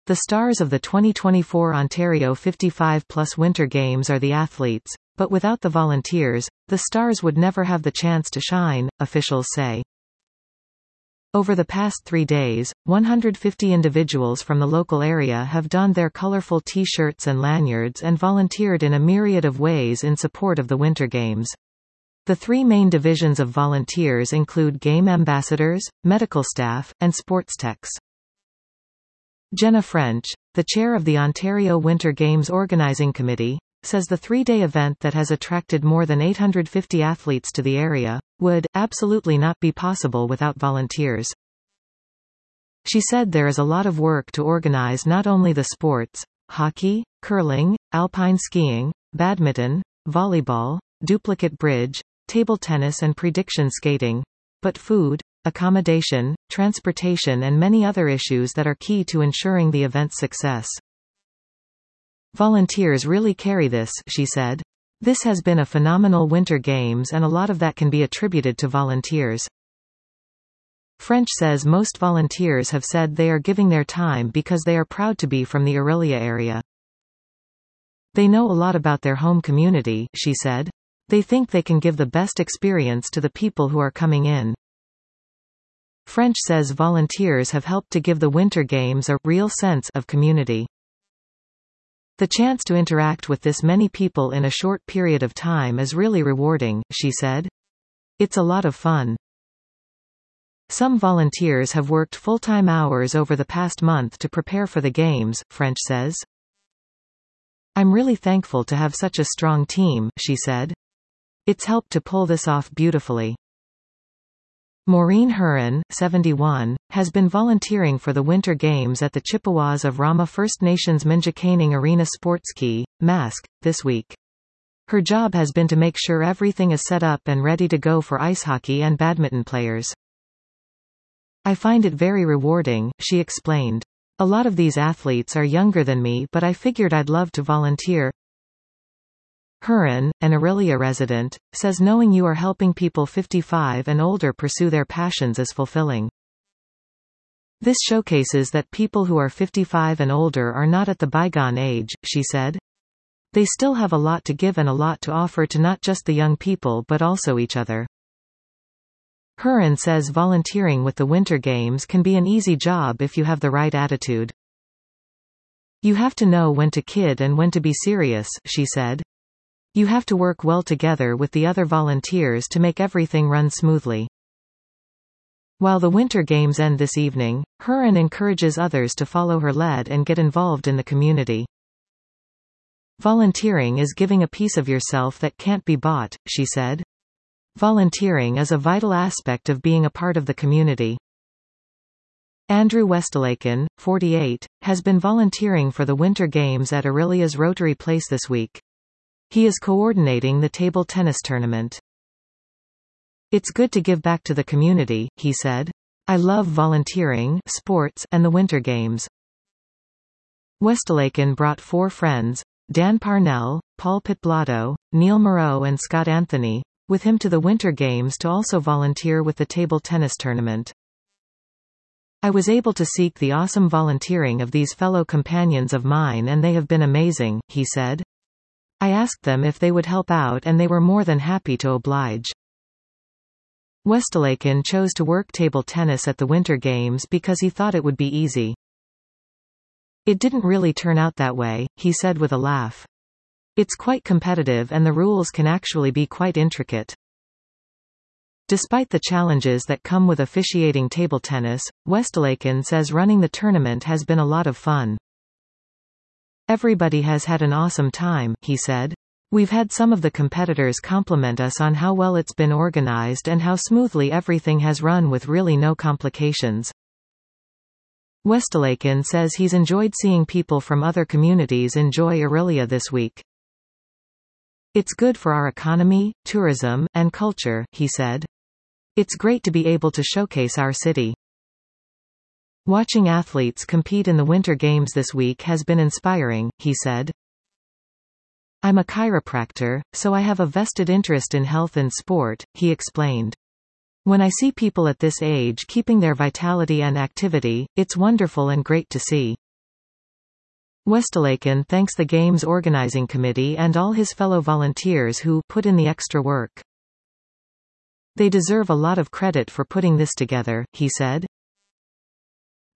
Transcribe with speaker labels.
Speaker 1: The stars of the 2024 Ontario 55+ Winter Games are the athletes, but without the volunteers, the stars would never have the chance to shine, officials say. Over the past 3 days, 150 individuals from the local area have donned their colorful T-shirts and lanyards and volunteered in a myriad of ways in support of the Winter Games. The 3 main divisions of volunteers include game ambassadors, medical staff, and sports techs. Jenna French, the chair of the Ontario Winter Games Organizing Committee, says the 3-day event that has attracted more than 850 athletes to the area would absolutely not be possible without volunteers. She said there is a lot of work to organize not only the sports, hockey, curling, alpine skiing, badminton, volleyball, duplicate bridge, table tennis and prediction skating, but food, accommodation, transportation and many other issues that are key to ensuring the event's success. Volunteers really carry this, she said. This has been a phenomenal Winter Games and a lot of that can be attributed to volunteers. French says most volunteers have said they are giving their time because they are proud to be from the Orillia area. They know a lot about their home community, she said. They think they can give the best experience to the people who are coming in. French says volunteers have helped to give the Winter Games a real sense of community. The chance to interact with this many people in a short period of time is really rewarding, she said. It's a lot of fun. Some volunteers have worked full-time hours over the past month to prepare for the Games, French says. I'm really thankful to have such a strong team, she said. It's helped to pull this off beautifully. Maureen Huron, 71, has been volunteering for the Winter Games at the Chippewas of Rama First Nations Minjikaning Arena Sportski, Mask, this week. Her job has been to make sure everything is set up and ready to go for ice hockey and badminton players. I find it very rewarding, she explained. A lot of these athletes are younger than me but I figured I'd love to volunteer. Huron, an Orillia resident, says knowing you are helping people 55 and older pursue their passions is fulfilling. This showcases that people who are 55 and older are not at the bygone age, she said. They still have a lot to give and a lot to offer to not just the young people but also each other. Huron says volunteering with the Winter Games can be an easy job if you have the right attitude. You have to know when to kid and when to be serious, she said. You have to work well together with the other volunteers to make everything run smoothly. While the Winter Games end this evening, Huron encourages others to follow her lead and get involved in the community. Volunteering is giving a piece of yourself that can't be bought, she said. Volunteering is a vital aspect of being a part of the community. Andrew Westelaken, 48, has been volunteering for the Winter Games at Orillia's Rotary Place this week. He is coordinating the table tennis tournament. It's good to give back to the community, he said. I love volunteering, sports, and the Winter Games. Westelaken brought 4 friends, Dan Parnell, Paul Pitblato, Neil Moreau and Scott Anthony, with him to the Winter Games to also volunteer with the table tennis tournament. I was able to seek the awesome volunteering of these fellow companions of mine and they have been amazing, he said. I asked them if they would help out and they were more than happy to oblige. Westelaken chose to work table tennis at the Winter Games because he thought it would be easy. It didn't really turn out that way, he said with a laugh. It's quite competitive and the rules can actually be quite intricate. Despite the challenges that come with officiating table tennis, Westelaken says running the tournament has been a lot of fun. Everybody has had an awesome time, he said. We've had some of the competitors compliment us on how well it's been organized and how smoothly everything has run with really no complications. Westelaken says he's enjoyed seeing people from other communities enjoy Orillia this week. It's good for our economy, tourism, and culture, he said. It's great to be able to showcase our city. Watching athletes compete in the Winter Games this week has been inspiring, he said. I'm a chiropractor, so I have a vested interest in health and sport, he explained. When I see people at this age keeping their vitality and activity, it's wonderful and great to see. Westelaken thanks the Games organizing committee and all his fellow volunteers who put in the extra work. They deserve a lot of credit for putting this together, he said.